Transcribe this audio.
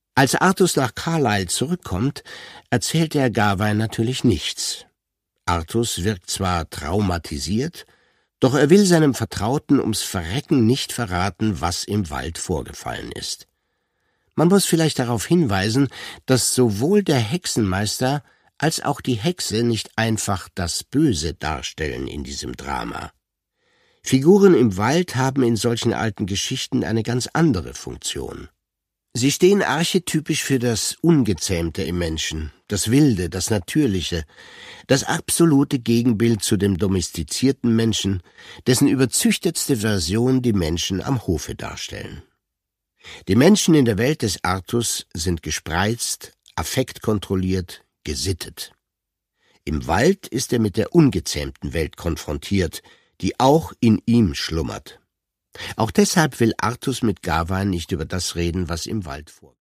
Als Artus nach Carlisle zurückkommt, erzählt er Gawain natürlich nichts. Artus wirkt zwar traumatisiert, doch er will seinem Vertrauten ums Verrecken nicht verraten, was im Wald vorgefallen ist. Man muss vielleicht darauf hinweisen, dass sowohl der Hexenmeister als auch die Hexe nicht einfach das Böse darstellen in diesem Drama. Figuren im Wald haben in solchen alten Geschichten eine ganz andere Funktion. Sie stehen archetypisch für das Ungezähmte im Menschen, das Wilde, das Natürliche, das absolute Gegenbild zu dem domestizierten Menschen, dessen überzüchtetste Version die Menschen am Hofe darstellen. Die Menschen in der Welt des Artus sind gespreizt, affektkontrolliert, gesittet. Im Wald ist er mit der ungezähmten Welt konfrontiert, die auch in ihm schlummert. Auch deshalb will Artus mit Gawain nicht über das reden, was im Wald vorgeht.